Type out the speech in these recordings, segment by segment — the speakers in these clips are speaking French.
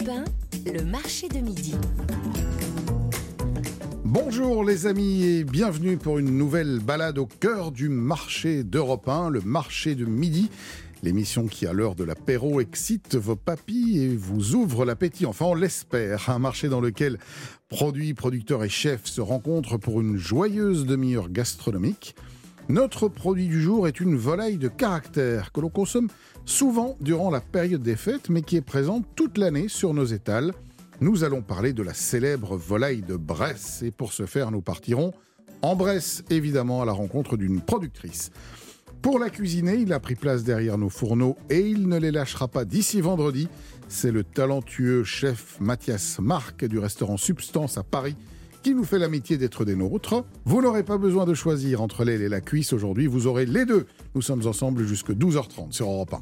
Europe 1, le marché de midi. Bonjour les amis et bienvenue pour une nouvelle balade au cœur du marché d'Europe 1, le marché de midi. L'émission qui, à l'heure de l'apéro, excite vos papilles et vous ouvre l'appétit. Enfin, on l'espère. Un marché dans lequel produits, producteurs et chefs se rencontrent pour une joyeuse demi-heure gastronomique. Notre produit du jour est une volaille de caractère que l'on consomme souvent durant la période des fêtes, mais qui est présente toute l'année sur nos étals. Nous allons parler de la célèbre volaille de Bresse. Et pour ce faire, nous partirons en Bresse, évidemment, à la rencontre d'une productrice. Pour la cuisiner, il a pris place derrière nos fourneaux et il ne les lâchera pas d'ici vendredi. C'est le talentueux chef Mathias Marc du restaurant Substance à Paris qui nous fait l'amitié d'être des nôtres. Vous n'aurez pas besoin de choisir entre l'aile et la cuisse. Aujourd'hui, vous aurez les deux. Nous sommes ensemble jusqu'à 12h30 sur Europe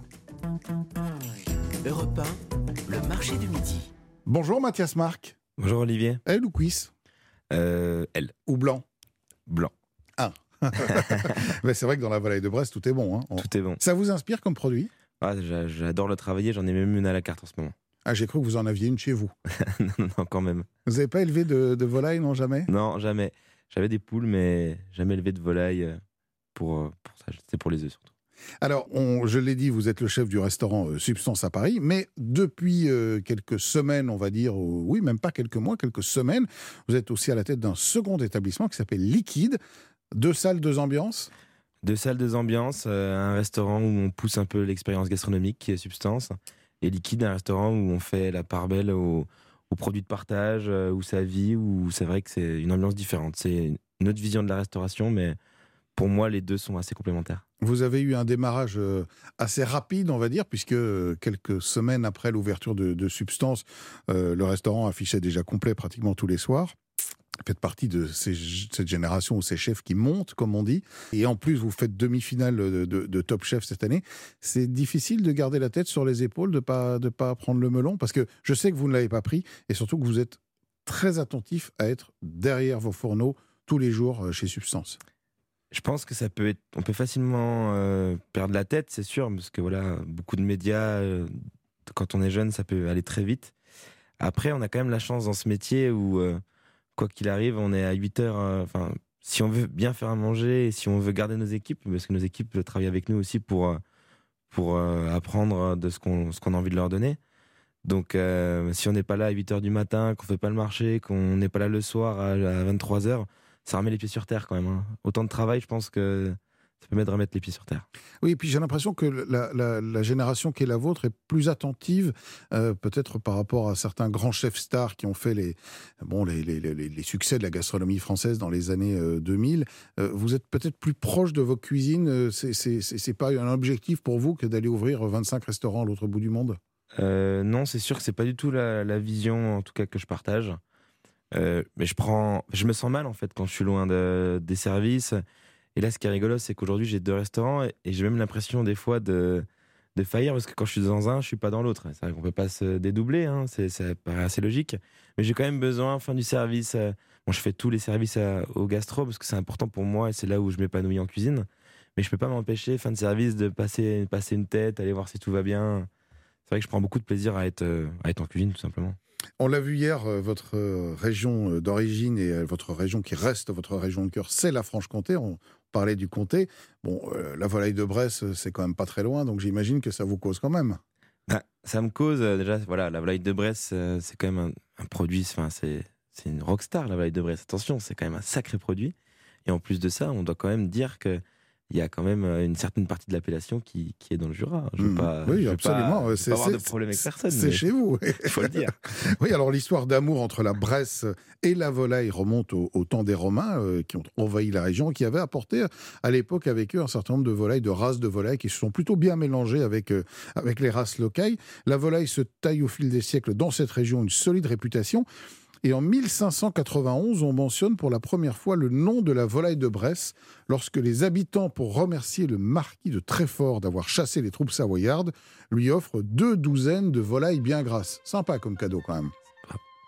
1. Europe 1, le marché du midi. Bonjour Mathias Marc. Bonjour Olivier. Elle ou cuisse Elle. ou blanc? Blanc. Ah. Mais c'est vrai que dans la volaille de Bresse, tout est bon. Tout est bon. Ça vous inspire comme produit? J'adore le travailler, j'en ai même une à la carte en ce moment. Ah, j'ai cru que vous en aviez une chez vous. non, quand même. Vous n'avez pas élevé de volaille, non, jamais? Non, jamais. J'avais des poules, mais jamais élevé de volaille pour ça. C'est pour les œufs surtout. Alors, je l'ai dit, vous êtes le chef du restaurant Substance à Paris, mais depuis quelques semaines, on va dire, oui, même pas quelques mois, quelques semaines, vous êtes aussi à la tête d'un second établissement qui s'appelle Liquide. 2 salles, 2 ambiances? 2 salles, 2 ambiances, un restaurant où on pousse un peu l'expérience gastronomique qui est Substance, et Liquide, un restaurant où on fait la part belle aux produits de partage, où ça vit, où c'est vrai que c'est une ambiance différente. C'est une autre vision de la restauration, mais pour moi, les deux sont assez complémentaires. Vous avez eu un démarrage assez rapide, on va dire, puisque quelques semaines après l'ouverture de Substance, le restaurant affichait déjà complet pratiquement tous les soirs. Vous faites partie de cette génération ou ces chefs qui montent, comme on dit. Et en plus, vous faites demi-finale de Top Chef cette année. C'est difficile de garder la tête sur les épaules, de pas prendre le melon, parce que je sais que vous ne l'avez pas pris, et surtout que vous êtes très attentif à être derrière vos fourneaux tous les jours chez Substance. Je pense que on peut facilement perdre la tête, c'est sûr, parce que voilà, beaucoup de médias, quand on est jeune, ça peut aller très vite. Après, on a quand même la chance dans ce métier où, quoi qu'il arrive, on est à 8 heures. Si on veut bien faire à manger, et si on veut garder nos équipes, parce que nos équipes travaillent avec nous aussi pour apprendre de ce qu'on a envie de leur donner. Donc, si on n'est pas là à 8 heures du matin, qu'on fait pas le marché, qu'on n'est pas là le soir à 23 heures, ça remet les pieds sur terre quand même. Autant de travail, je pense que ça permet de remettre les pieds sur terre. Oui, et puis j'ai l'impression que la génération qui est la vôtre est plus attentive, peut-être par rapport à certains grands chefs stars qui ont fait les succès de la gastronomie française dans les années 2000. Vous êtes peut-être plus proche de vos cuisines. C'est pas un objectif pour vous que d'aller ouvrir 25 restaurants à l'autre bout du monde? Non, c'est sûr que c'est pas du tout la vision, en tout cas, que je partage. Mais je me sens mal en fait quand je suis loin des services. Et là, ce qui est rigolo, c'est qu'aujourd'hui j'ai 2 restaurants et j'ai même l'impression des fois de faillir parce que quand je suis dans un, je suis pas dans l'autre. C'est vrai qu'on peut pas se dédoubler, ça paraît assez logique. Mais j'ai quand même besoin, du service. Je fais tous les services au gastro parce que c'est important pour moi et c'est là où je m'épanouis en cuisine. Mais je peux pas m'empêcher, fin de service, de passer une tête, aller voir si tout va bien. C'est vrai que je prends beaucoup de plaisir à être en cuisine, tout simplement. On l'a vu hier, votre région d'origine et votre région qui reste votre région de cœur, c'est la Franche-Comté. On parlait du comté. Bon, la volaille de Bresse, c'est quand même pas très loin, donc j'imagine que ça vous cause quand même. Ça me cause, déjà, voilà, la volaille de Bresse, c'est quand même un produit, c'est une rockstar, la volaille de Bresse. Attention, c'est quand même un sacré produit. Et en plus de ça, on doit quand même dire que il y a quand même une certaine partie de l'appellation qui est dans le Jura. Je veux pas avoir de problème avec personne. C'est chez vous. Il faut le dire. Oui, alors l'histoire d'amour entre la Bresse et la volaille remonte au temps des Romains qui ont envahi la région, qui avaient apporté à l'époque avec eux un certain nombre de volailles, de races de volailles qui se sont plutôt bien mélangées avec les races locales. La volaille se taille au fil des siècles dans cette région une solide réputation. Et en 1591, on mentionne pour la première fois le nom de la volaille de Bresse, lorsque les habitants, pour remercier le marquis de Treffort d'avoir chassé les troupes savoyardes, lui offrent 2 douzaines de volailles bien grasses. Sympa comme cadeau quand même.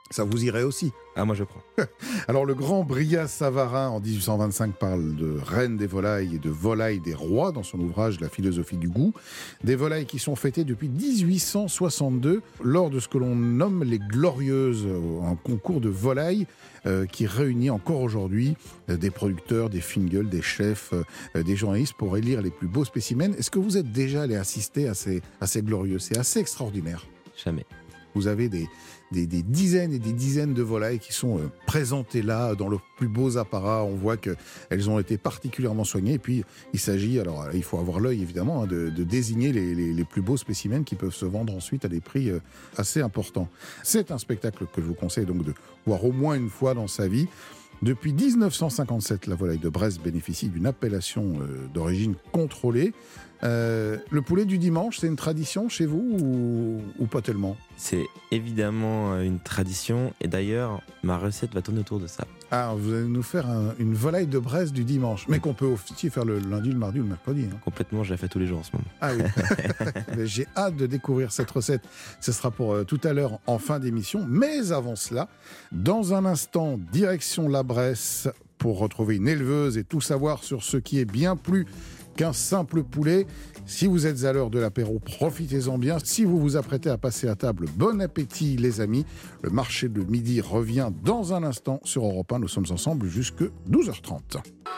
Ça vous irait aussi. Ah, moi je prends. Alors le grand Brillat Savarin en 1825 parle de reine des volailles et de volailles des rois dans son ouvrage La philosophie du goût. Des volailles qui sont fêtées depuis 1862 lors de ce que l'on nomme les Glorieuses, un concours de volailles qui réunit encore aujourd'hui des producteurs, des fingals, des chefs, des journalistes pour élire les plus beaux spécimens. Est-ce que vous êtes déjà allé assister à ces Glorieuses? C'est assez extraordinaire. Jamais. Vous avez des dizaines et des dizaines de volailles qui sont présentées là dans leurs plus beaux apparats. On voit qu'elles ont été particulièrement soignées. Et puis, il s'agit, alors il faut avoir l'œil évidemment, hein, de désigner les plus beaux spécimens qui peuvent se vendre ensuite à des prix assez importants. C'est un spectacle que je vous conseille donc de voir au moins une fois dans sa vie. Depuis 1957, la volaille de Bresse bénéficie d'une appellation d'origine contrôlée. Le poulet du dimanche, c'est une tradition chez vous ou pas tellement? C'est évidemment une tradition et d'ailleurs ma recette va tourner autour de ça. Ah, vous allez nous faire une volaille de Bresse du dimanche, mais qu'on peut aussi faire le lundi, le mardi ou le mercredi. Hein. Complètement, je la fais tous les jours en ce moment. Ah oui, j'ai hâte de découvrir cette recette. Ce sera pour tout à l'heure en fin d'émission. Mais avant cela, dans un instant, direction la Bresse pour retrouver une éleveuse et tout savoir sur ce qui est bien plus qu'un simple poulet. Si vous êtes à l'heure de l'apéro, profitez-en bien. Si vous vous apprêtez à passer à table, bon appétit les amis. Le marché de midi revient dans un instant sur Europe 1. Nous sommes ensemble jusque 12h30.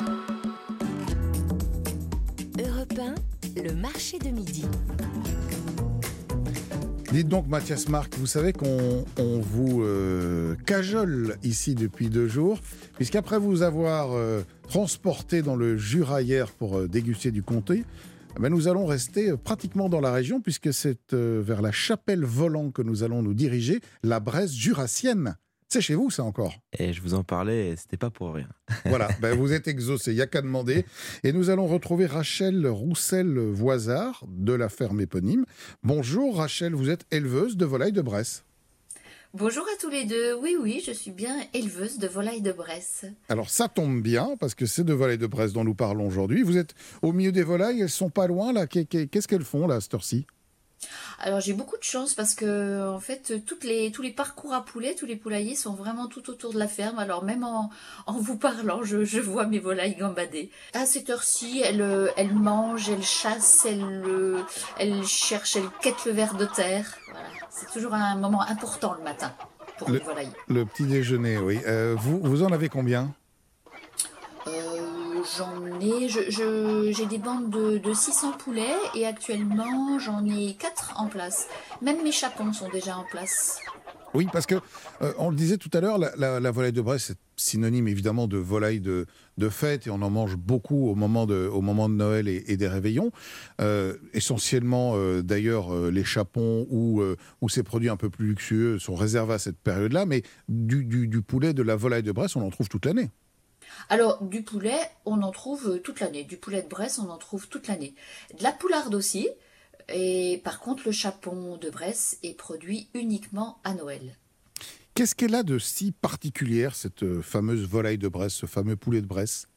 Europe 1, le marché de midi. Dites donc Mathias Marc, vous savez qu'on vous cajole ici depuis 2 jours, puisqu'après vous avoir transporté dans le Jura hier pour déguster du comté, nous allons rester pratiquement dans la région, puisque c'est vers la Chapelle-Volant que nous allons nous diriger, la Bresse jurassienne. C'est chez vous, ça, encore? Et je vous en parlais, et c'était pas pour rien. Voilà, vous êtes exaucé, il n'y a qu'à demander. Et nous allons retrouver Rachel Roussel-Voisard de la ferme éponyme. Bonjour Rachel, vous êtes éleveuse de volailles de Bresse. Bonjour à tous les deux. Oui, je suis bien éleveuse de volailles de Bresse. Alors ça tombe bien, parce que c'est de volailles de Bresse dont nous parlons aujourd'hui. Vous êtes au milieu des volailles, elles sont pas loin là. Qu'est-ce qu'elles font là, à cette heure-ci? Alors j'ai beaucoup de chance parce que en fait tous les parcours à poulets, tous les poulaillers sont vraiment tout autour de la ferme. Alors même en vous parlant, je vois mes volailles gambader. À cette heure-ci, elles mangent, elles chassent, elles cherchent, elles quêtent le ver de terre. Voilà. C'est toujours un moment important le matin pour les volailles. Le petit déjeuner, oui. Vous en avez combien? J'ai des bandes de 600 poulets et actuellement j'en ai 4 en place. Même mes chapons sont déjà en place. Oui, parce que on le disait tout à l'heure, la volaille de Bresse c'est synonyme évidemment de volaille de fête et on en mange beaucoup au moment de Noël et des réveillons. Essentiellement d'ailleurs les chapons ou ces produits un peu plus luxueux sont réservés à cette période-là, mais du poulet, de la volaille de Bresse, on en trouve toute l'année. Alors, du poulet, on en trouve toute l'année. Du poulet de Bresse, on en trouve toute l'année. De la poularde aussi. Et par contre, le chapon de Bresse est produit uniquement à Noël. Qu'est-ce qu'elle a de si particulière, cette fameuse volaille de Bresse, ce fameux poulet de Bresse?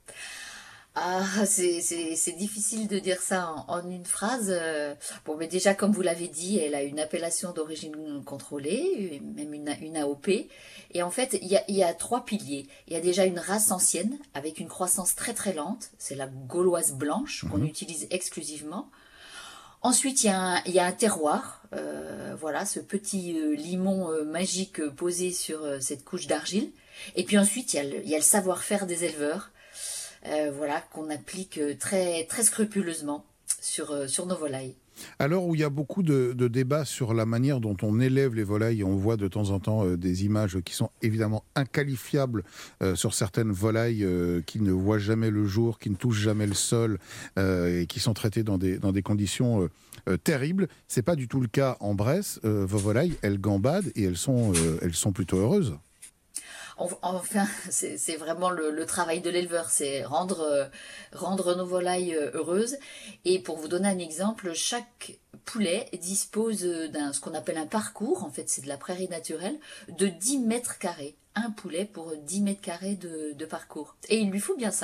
Ah, c'est difficile de dire ça en une phrase. Bon, mais déjà, comme vous l'avez dit, elle a une appellation d'origine contrôlée, même une AOP. Et en fait, il y a 3 piliers. Il y a déjà une race ancienne, avec une croissance très très lente. C'est la gauloise blanche, qu'on utilise exclusivement. Ensuite, il y a un terroir. Voilà, ce petit limon magique posé sur cette couche d'argile. Et puis ensuite, il y a le savoir-faire des éleveurs. Voilà, qu'on applique très, très scrupuleusement sur nos volailles. À l'heure où il y a beaucoup de débats sur la manière dont on élève les volailles, on voit de temps en temps des images qui sont évidemment inqualifiables sur certaines volailles qui ne voient jamais le jour, qui ne touchent jamais le sol et qui sont traitées dans des conditions terribles. C'est pas du tout le cas en Bresse. Vos volailles, elles gambadent et elles sont plutôt heureuses. Enfin, c'est vraiment le travail de l'éleveur, c'est rendre nos volailles heureuses. Et pour vous donner un exemple, chaque poulet dispose ce qu'on appelle un parcours, en fait c'est de la prairie naturelle, de 10 mètres carrés. Un poulet pour 10 mètres carrés de parcours. Et il lui faut bien ça.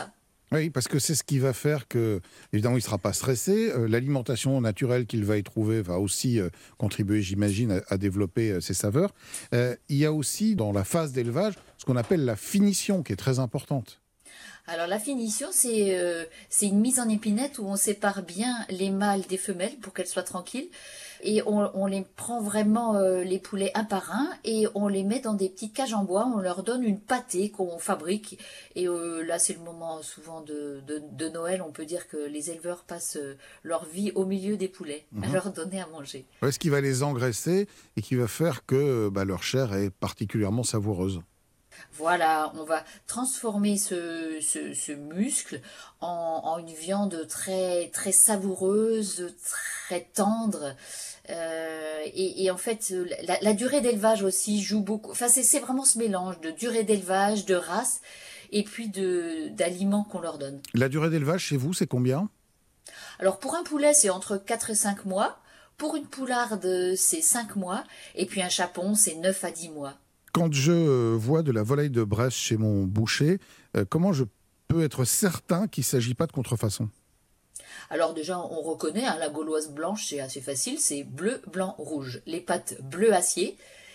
Oui, parce que c'est ce qui va faire que, évidemment, il ne sera pas stressé. L'alimentation naturelle qu'il va y trouver va aussi contribuer, j'imagine, à développer ses saveurs. Il y a aussi, dans la phase d'élevage, ce qu'on appelle la finition, qui est très importante. Alors la finition, c'est une mise en épinette où on sépare bien les mâles des femelles pour qu'elles soient tranquilles. Et on les prend vraiment, les poulets un par un, et on les met dans des petites cages en bois. On leur donne une pâtée qu'on fabrique. Et là, c'est le moment souvent de Noël. On peut dire que les éleveurs passent leur vie au milieu des poulets, à leur donner à manger. Ouais, ce qui va les engraisser et qui va faire que leur chair est particulièrement savoureuse. Voilà, on va transformer ce muscle en une viande très, très savoureuse, très tendre. Et en fait, la durée d'élevage aussi joue beaucoup. Enfin, c'est vraiment ce mélange de durée d'élevage, de race, et puis d'aliments qu'on leur donne. La durée d'élevage chez vous, c'est combien ? Alors, pour un poulet, c'est entre 4 et 5 mois. Pour une poularde, c'est 5 mois. Et puis un chapon, c'est 9 à 10 mois. Quand je vois de la volaille de Bresse chez mon boucher, comment je peux être certain qu'il ne s'agit pas de contrefaçon ? Alors déjà, on reconnaît, la gauloise blanche, c'est assez facile, c'est bleu, blanc, rouge. Les pattes bleu acier,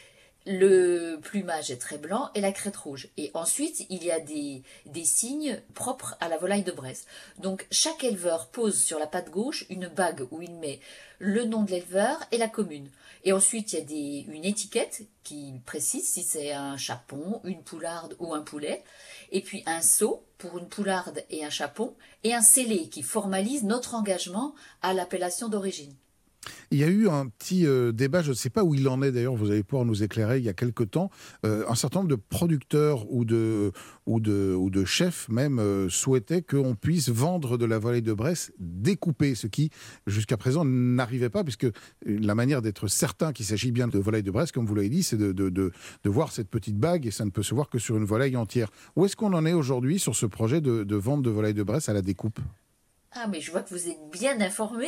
le plumage est très blanc et la crête rouge. Et ensuite, il y a des signes propres à la volaille de Bresse. Donc chaque éleveur pose sur la patte gauche une bague où il met le nom de l'éleveur et la commune. Et ensuite, il y a une étiquette qui précise si c'est un chapon, une poularde ou un poulet. Et puis un sceau pour une poularde et un chapon. Et un scellé qui formalise notre engagement à l'appellation d'origine. Il y a eu un petit débat, je ne sais pas où il en est d'ailleurs, vous allez pouvoir nous éclairer, il y a quelque temps, un certain nombre de producteurs ou de chefs même souhaitaient qu'on puisse vendre de la volaille de Bresse découpée, ce qui jusqu'à présent n'arrivait pas, puisque la manière d'être certain qu'il s'agit bien de volaille de Bresse, comme vous l'avez dit, c'est de voir cette petite bague, et ça ne peut se voir que sur une volaille entière. Où est-ce qu'on en est aujourd'hui sur ce projet de vente de volaille de Bresse à la découpe ? Ah, mais je vois que vous êtes bien informé.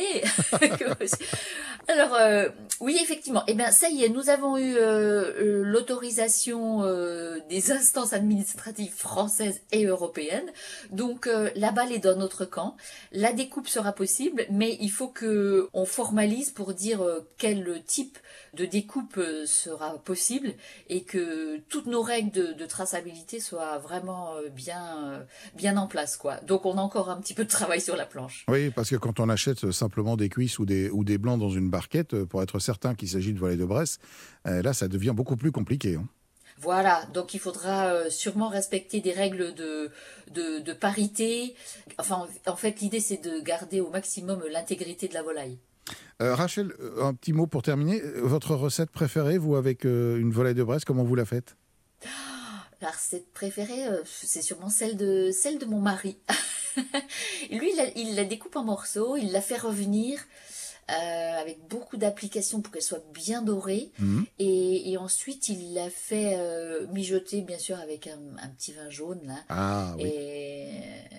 Alors, oui, effectivement. Eh bien, ça y est, nous avons eu l'autorisation des instances administratives françaises et européennes. Donc, la balle est dans notre camp. La découpe sera possible, mais il faut que on formalise pour dire quel type de découpe sera possible et que toutes nos règles de traçabilité soient vraiment bien en place, quoi. Donc, on a encore un petit peu de travail sur la planche. Oui, parce que quand on achète simplement des cuisses ou des blancs dans une barquette, pour être certain qu'il s'agit de volaille de Bresse, là, ça devient beaucoup plus compliqué. Voilà, donc il faudra sûrement respecter des règles de parité. Enfin, en fait, l'idée, c'est de garder au maximum l'intégrité de la volaille. Rachel, un petit mot pour terminer. Votre recette préférée, vous, avec une volaille de Bresse, comment vous la faites ? La recette préférée, c'est sûrement celle de mon mari. Lui, il la découpe en morceaux, il la fait revenir avec beaucoup d'applications pour qu'elle soit bien dorée. Mmh. Et ensuite, il la fait mijoter, bien sûr, avec un petit vin jaune. Là, ah oui. Et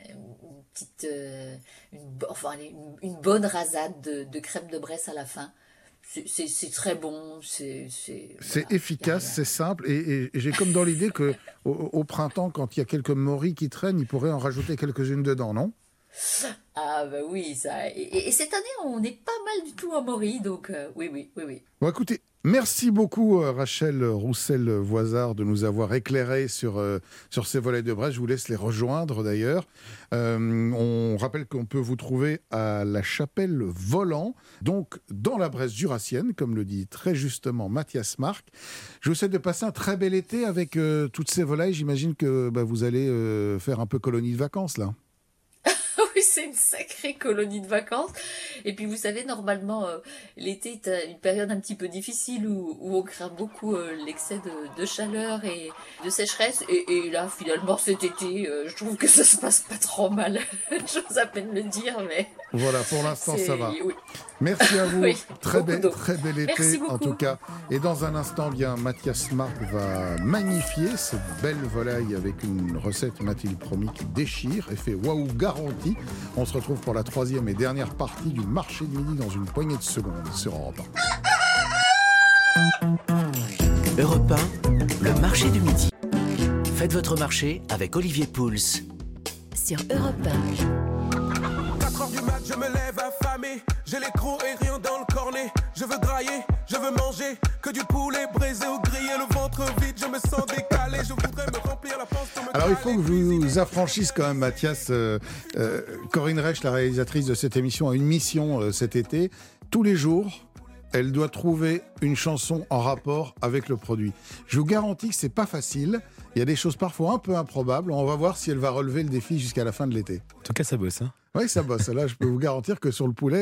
une bonne rasade de crème de Bresse à la fin. C'est très bon, c'est efficace, c'est simple, et j'ai comme dans l'idée que au printemps, quand il y a quelques morilles qui traînent, il pourrait en rajouter quelques-unes dedans, non ? Ah bah oui, ça. Et cette année, on n'est pas mal du tout en morilles, donc oui. Bon, écoutez, merci beaucoup Rachel Roussel-Voisard de nous avoir éclairé sur ces volailles de Bresse. Je vous laisse les rejoindre d'ailleurs. On rappelle qu'on peut vous trouver à la Chapelle Volant, donc dans la Bresse jurassienne, comme le dit très justement Mathias Marc. Je vous souhaite de passer un très bel été avec toutes ces volailles. J'imagine que vous allez faire un peu colonie de vacances là. Oui, c'est une sacrée colonie de vacances. Et puis, vous savez, normalement, l'été est une période un petit peu difficile où on craint beaucoup l'excès de chaleur et de sécheresse. Et là, finalement, cet été, je trouve que ça se passe pas trop mal. J'ose à peine le dire, mais... Voilà, pour l'instant, ça va. Oui. Merci à vous. Oui, très bel été, en tout cas. Et dans un instant, Mathias Marc va magnifier cette belle volaille avec une recette, m'a-t-il promis, qui déchire et fait waouh garanti. On se retrouve pour la troisième et dernière partie du marché de midi dans une poignée de secondes sur Europe 1. Europe 1, le marché du midi. Faites votre marché avec Olivier Pouls. sur Europe 4h du mat, je me lève affamé. J'ai les crocs et rien dans le cornet. Je veux grailler, je veux manger que du poulet braisé ou grillé. Le ventre vide, je me sens décalé. Je voudrais me remplir la panse pour me Alors il caler. faut que je vous affranchisse quand même, Mathias. Corinne Reich, la réalisatrice de cette émission, a une mission cet été. Tous les jours, elle doit trouver une chanson en rapport avec le produit. Je vous garantis que c'est pas facile. Il y a des choses parfois un peu improbables. On va voir si elle va relever le défi jusqu'à la fin de l'été. En tout cas, ça bosse. Hein. Oui, ça bosse. Là, je peux vous garantir que sur le poulet,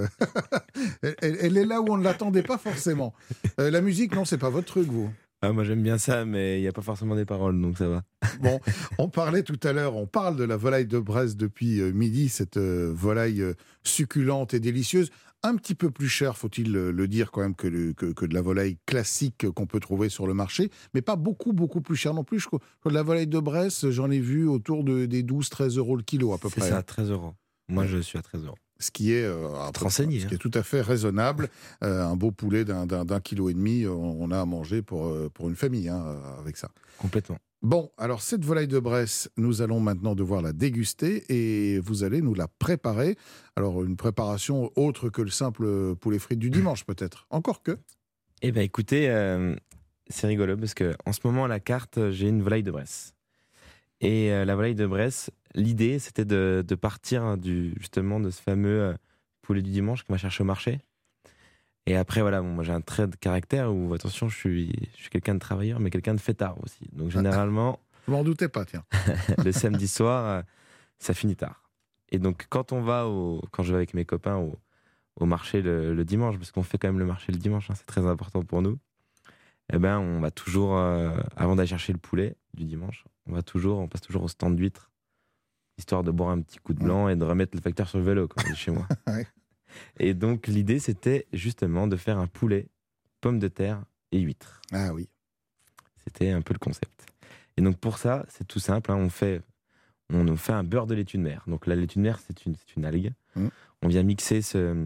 elle est là où on ne l'attendait pas forcément. La musique, non, c'est pas votre truc, vous. Ah, moi, j'aime bien ça, mais il n'y a pas forcément des paroles, donc ça va. Bon, on parlait tout à l'heure, on parle de la volaille de Bresse depuis midi, cette volaille succulente et délicieuse. Un petit peu plus cher, faut-il le dire quand même, que de la volaille classique qu'on peut trouver sur le marché, mais pas beaucoup plus cher non plus. Je crois que la volaille de Bresse, j'en ai vu autour des 12-13 euros le kilo à peu près. C'est ça, 13 euros. Moi, je suis à 13 euros. Ce qui est, renseigné, ce qui est tout à fait raisonnable. Un beau poulet d'un kilo et demi, on a à manger pour une famille avec ça. Complètement. Bon, alors cette volaille de Bresse, nous allons maintenant devoir la déguster et vous allez nous la préparer. Alors une préparation autre que le simple poulet frites du dimanche peut-être. Encore que. Eh bien écoutez, c'est rigolo parce qu'en ce moment à la carte, j'ai une volaille de Bresse. Et la volaille de Bresse, l'idée c'était de partir justement de ce fameux poulet du dimanche qu'on va chercher au marché. Et après, voilà, moi j'ai un trait de caractère où, attention, je suis quelqu'un de travailleur, mais quelqu'un de fêtard aussi. Donc généralement, je m'en doutais pas, tiens. le samedi soir, ça finit tard. Et donc quand je vais avec mes copains au marché le dimanche, parce qu'on fait quand même le marché le dimanche, c'est très important pour nous, eh ben on va toujours, avant d'aller chercher le poulet du dimanche, on passe toujours au stand d'huîtres, histoire de boire un petit coup de blanc et de remettre le facteur sur le vélo, comme on dit chez moi. Ouais. Et donc l'idée c'était justement de faire un poulet, pommes de terre et huîtres. Ah oui. C'était un peu le concept. Et donc pour ça, c'est tout simple, on fait un beurre de laitue de mer. Donc la laitue de mer, c'est une algue. On vient mixer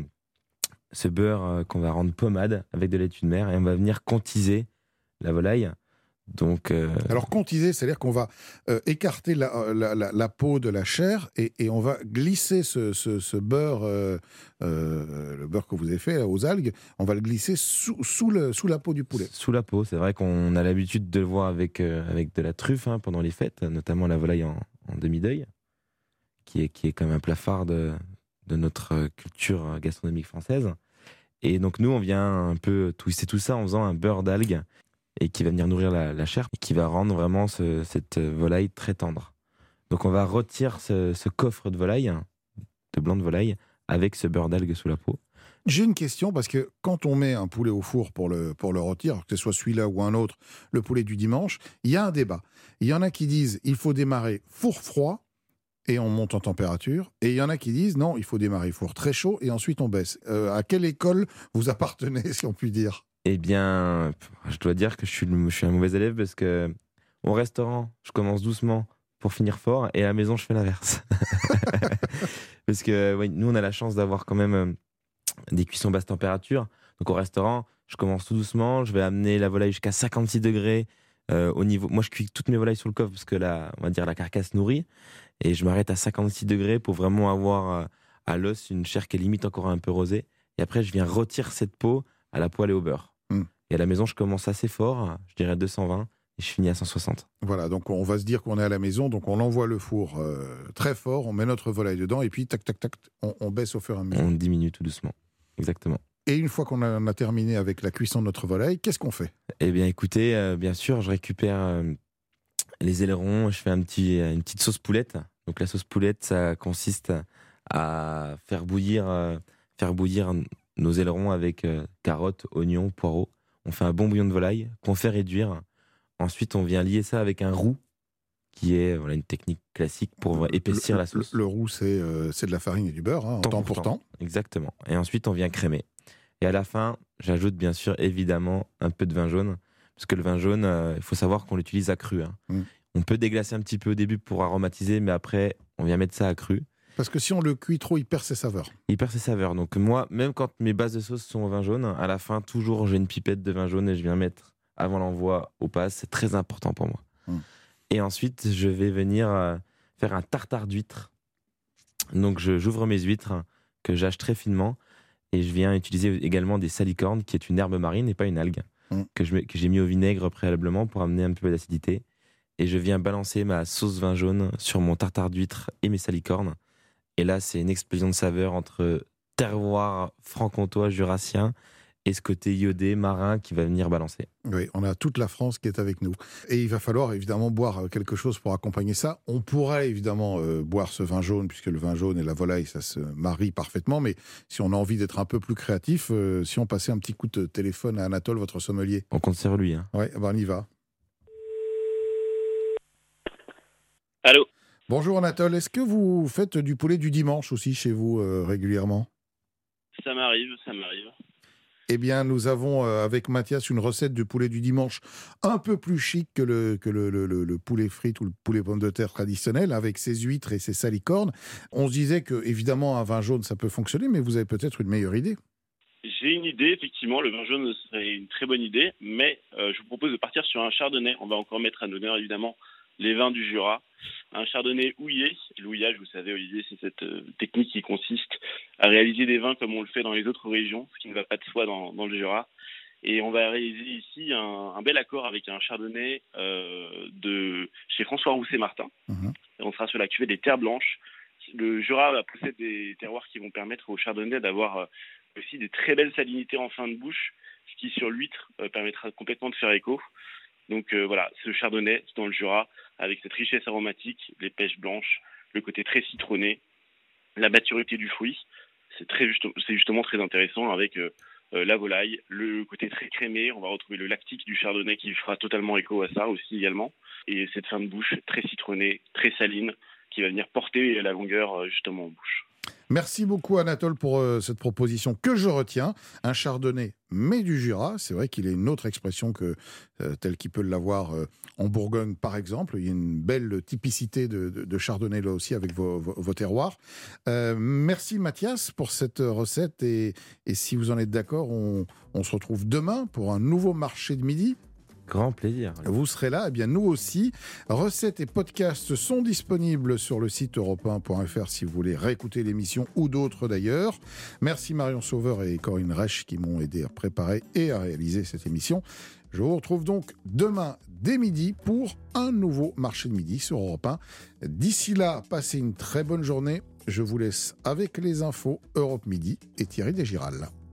ce beurre qu'on va rendre pommade avec de la laitue de mer et on va venir contiser la volaille. Donc, alors contiser, c'est-à-dire qu'on va écarter la peau de la chair et on va glisser ce beurre, le beurre que vous avez fait aux algues, on va le glisser sous la peau du poulet. Sous la peau, c'est vrai qu'on a l'habitude de le voir avec de la truffe pendant les fêtes, notamment la volaille en demi-deuil, qui est comme un plat phare de notre culture gastronomique française. Et donc nous, on vient un peu twister tout ça en faisant un beurre d'algues et qui va venir nourrir la chair et qui va rendre vraiment cette volaille très tendre. Donc on va retirer ce coffre de volaille, de blanc de volaille, avec ce beurre d'algues sous la peau. J'ai une question, parce que quand on met un poulet au four pour le rôtir, que ce soit celui-là ou un autre, le poulet du dimanche, il y a un débat. Il y en a qui disent il faut démarrer four froid et on monte en température, et il y en a qui disent non, il faut démarrer four très chaud et ensuite on baisse. À quelle école vous appartenez, si on peut dire ? Eh bien, je dois dire que je suis un mauvais élève parce que au restaurant, je commence doucement pour finir fort et à la maison, je fais l'inverse. Parce que oui, nous, on a la chance d'avoir quand même des cuissons basse température. Donc au restaurant, je commence tout doucement, je vais amener la volaille jusqu'à 56 degrés au niveau. Moi, je cuis toutes mes volailles sur le coffre parce que on va dire la carcasse nourrit et je m'arrête à 56 degrés pour vraiment avoir à l'os une chair qui est limite encore un peu rosée. Et après, je viens retirer cette peau à la poêle et au beurre. Et à la maison, je commence assez fort, je dirais 220, et je finis à 160. Voilà, donc on va se dire qu'on est à la maison, donc on envoie le four très fort, on met notre volaille dedans, et puis tac, tac, tac, on baisse au fur et à mesure. On diminue tout doucement, exactement. Et une fois qu'on a terminé avec la cuisson de notre volaille, qu'est-ce qu'on fait ? Eh bien écoutez, bien sûr, je récupère les ailerons, je fais une petite sauce poulette. Donc la sauce poulette, ça consiste à faire bouillir nos ailerons avec carottes, oignons, poireaux. On fait un bon bouillon de volaille qu'on fait réduire. Ensuite, on vient lier ça avec un roux, qui est une technique classique pour épaissir la sauce. Le roux, c'est de la farine et du beurre, en temps pour temps. Exactement. Et ensuite, on vient crémer. Et à la fin, j'ajoute bien sûr, évidemment, un peu de vin jaune. Parce que le vin jaune, il faut savoir qu'on l'utilise à cru. On peut déglacer un petit peu au début pour aromatiser, mais après, on vient mettre ça à cru. Parce que si on le cuit trop, il perd ses saveurs. Il perd ses saveurs. Donc moi, même quand mes bases de sauce sont au vin jaune, à la fin, toujours, j'ai une pipette de vin jaune et je viens mettre avant l'envoi au pass. C'est très important pour moi. Et ensuite, je vais venir faire un tartare d'huîtres. Donc j'ouvre mes huîtres que j'hache très finement et je viens utiliser également des salicornes, qui est une herbe marine et pas une algue, que j'ai mis au vinaigre préalablement pour amener un peu d'acidité. Et je viens balancer ma sauce vin jaune sur mon tartare d'huîtres et mes salicornes. Et là, c'est une explosion de saveurs entre terroir franc-comtois jurassien et ce côté iodé marin qui va venir balancer. Oui, on a toute la France qui est avec nous. Et il va falloir évidemment boire quelque chose pour accompagner ça. On pourrait évidemment boire ce vin jaune, puisque le vin jaune et la volaille, ça se marie parfaitement. Mais si on a envie d'être un peu plus créatif, si on passait un petit coup de téléphone à Anatole, votre sommelier. On compte sur lui. Hein. Oui, on y va. Allô ? Bonjour Anatole, est-ce que vous faites du poulet du dimanche aussi chez vous régulièrement ? Ça m'arrive. Eh bien, nous avons avec Mathias une recette de poulet du dimanche un peu plus chic que le poulet frit ou le poulet pomme de terre traditionnel, avec ses huîtres et ses salicornes. On se disait que, évidemment, un vin jaune, ça peut fonctionner, mais vous avez peut-être une meilleure idée. J'ai une idée, effectivement, le vin jaune serait une très bonne idée, mais je vous propose de partir sur un chardonnay. On va encore mettre à l'honneur, évidemment, les vins du Jura. Un chardonnay houillé. L'houillage, vous savez, Olivier, c'est cette technique qui consiste à réaliser des vins comme on le fait dans les autres régions, ce qui ne va pas de soi dans le Jura. Et on va réaliser ici un bel accord avec un chardonnay de chez François Rousset-Martin. Et on sera sur la cuvée des Terres Blanches. Le Jura possède des terroirs qui vont permettre au chardonnay d'avoir aussi des très belles salinités en fin de bouche, ce qui sur l'huître permettra complètement de faire écho. Donc voilà, ce chardonnay dans le Jura, avec cette richesse aromatique, les pêches blanches, le côté très citronné, la maturité du fruit, c'est justement très intéressant avec la volaille, le côté très crémé, on va retrouver le lactique du chardonnay qui fera totalement écho à ça aussi également, et cette fin de bouche très citronnée, très saline, qui va venir porter la longueur justement en bouche. Merci beaucoup Anatole pour cette proposition que je retiens. Un chardonnay, mais du Jura. C'est vrai qu'il a une autre expression que telle qu'il peut l'avoir en Bourgogne par exemple. Il y a une belle typicité de chardonnay là aussi avec vos terroirs. Merci Mathias pour cette recette et si vous en êtes d'accord, on se retrouve demain pour un nouveau marché de midi. Grand plaisir. Vous serez là, eh bien nous aussi. Recettes et podcasts sont disponibles sur le site europe1.fr si vous voulez réécouter l'émission ou d'autres d'ailleurs. Merci Marion Sauveur et Corinne Reich qui m'ont aidé à préparer et à réaliser cette émission. Je vous retrouve donc demain dès midi pour un nouveau marché de midi sur Europe 1. D'ici là, passez une très bonne journée. Je vous laisse avec les infos Europe Midi et Thierry Desgiral.